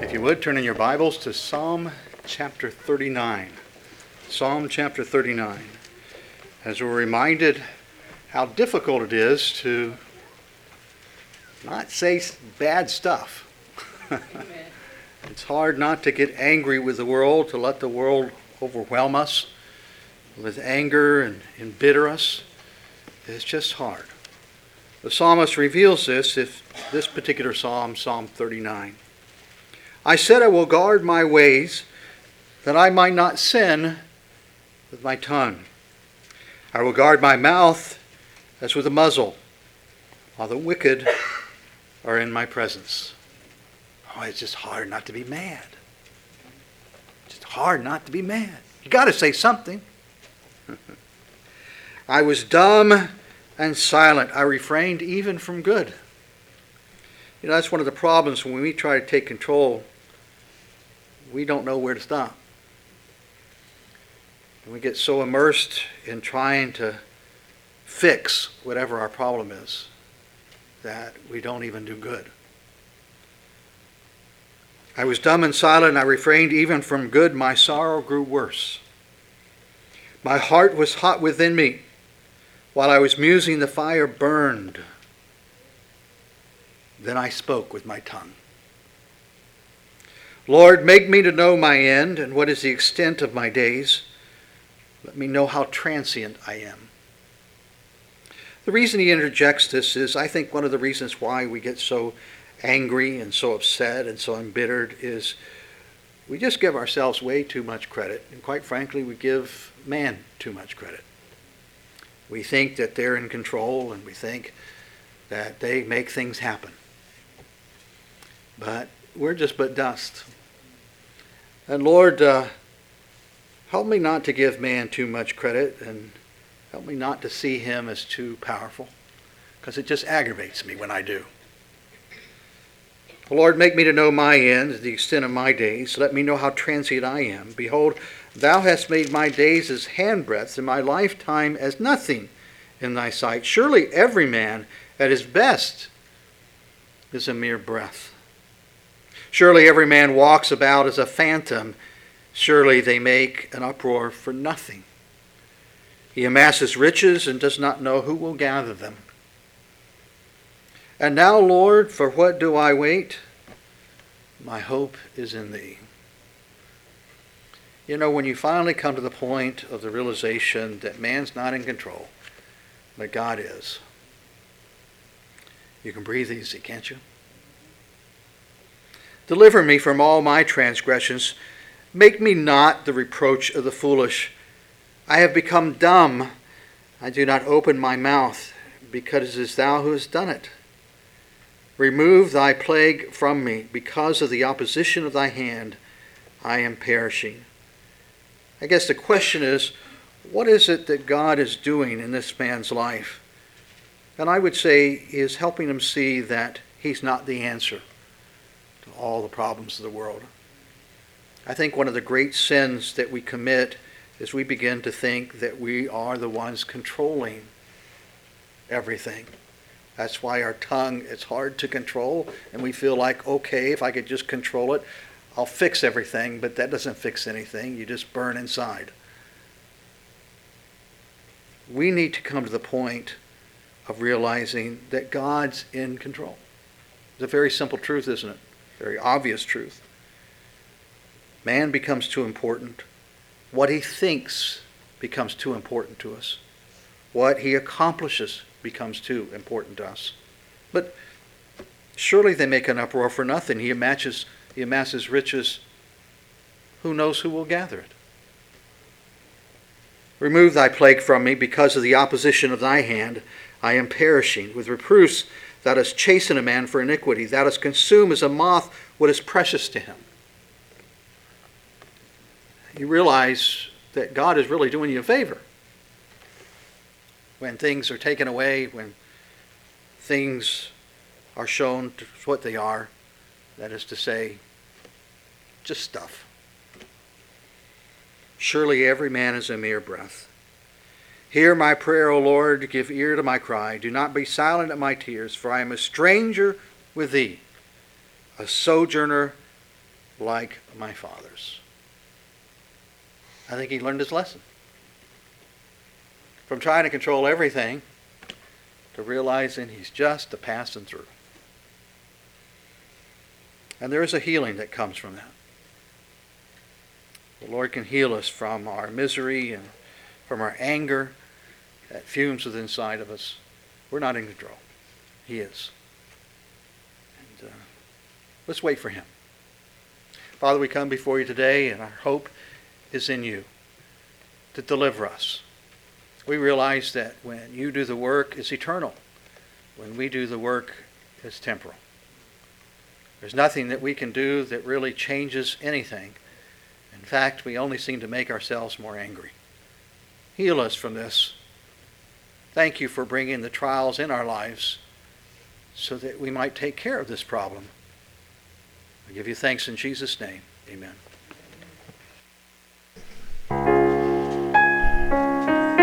If you would, turn in your Bibles to Psalm chapter 39. Psalm chapter 39. As we're reminded how difficult it is to not say bad stuff. It's hard not to get angry with the world, to let the world overwhelm us with anger and embitter us. It's just hard. The psalmist reveals this particular psalm, Psalm 39. I said I will guard my ways, that I might not sin with my tongue. I will guard my mouth as with a muzzle, while the wicked are in my presence. Oh, it's just hard not to be mad. It's just hard not to be mad. You got to say something. I was dumb and silent. I refrained even from good. You know, that's one of the problems when we try to take control. We don't know where to stop. And we get so immersed in trying to fix whatever our problem is that we don't even do good. I was dumb and silent. I refrained even from good. My sorrow grew worse. My heart was hot within me. While I was musing, the fire burned. Then I spoke with my tongue. Lord, make me to know my end and what is the extent of my days. Let me know how transient I am. The reason he interjects this is, I think, one of the reasons why we get so angry and so upset and so embittered is we just give ourselves way too much credit. And quite frankly, we give man too much credit. We think that they're in control and we think that they make things happen. But we're just but dust. And Lord, help me not to give man too much credit and help me not to see him as too powerful, because it just aggravates me when I do. Lord, make me to know my end, the extent of my days. Let me know how transient I am. Behold, thou hast made my days as handbreadths, and my lifetime as nothing in thy sight. Surely every man at his best is a mere breath. Surely every man walks about as a phantom. Surely they make an uproar for nothing. He amasses riches and does not know who will gather them. And now, Lord, for what do I wait? My hope is in thee. You know, when you finally come to the point of the realization that man's not in control, but God is, you can breathe easy, can't you? Deliver me from all my transgressions. Make me not the reproach of the foolish. I have become dumb. I do not open my mouth, because it is thou who hast done it. Remove thy plague from me. Because of the opposition of thy hand, I am perishing. I guess the question is, what is it that God is doing in this man's life? And I would say he is helping him see that he's not the answer to all the problems of the world. I think one of the great sins that we commit is we begin to think that we are the ones controlling everything. That's why our tongue is hard to control, and we feel like, okay, if I could just control it, I'll fix everything, but that doesn't fix anything. You just burn inside. We need to come to the point of realizing that God's in control. It's a very simple truth, isn't it? Very obvious truth. Man becomes too important. What he thinks becomes too important to us. What he accomplishes becomes too important to us. But surely they make an uproar for nothing. He amasses riches. Who knows who will gather it? Remove thy plague from me. Because of the opposition of thy hand, I am perishing. With reproofs thou dost chasten a man for iniquity. Thou dost consume as a moth what is precious to him. You realize that God is really doing you a favor. When things are taken away, when things are shown to what they are, that is to say, just stuff. Surely every man is a mere breath. Hear my prayer, O Lord, give ear to my cry. Do not be silent at my tears, for I am a stranger with thee, a sojourner like my fathers. I think he learned his lesson. From trying to control everything to realizing he's just a passing through. And there is a healing that comes from that. The Lord can heal us from our misery and from our anger that fumes within inside of us. We're not in control. He is. And let's wait for him. Father, we come before you today, and our hope is in you to deliver us. We realize that when you do the work, it's eternal. When we do the work, it's temporal. There's nothing that we can do that really changes anything. In fact, we only seem to make ourselves more angry. Heal us from this. Thank you for bringing the trials in our lives so that we might take care of this problem. I give you thanks in Jesus' name. Amen.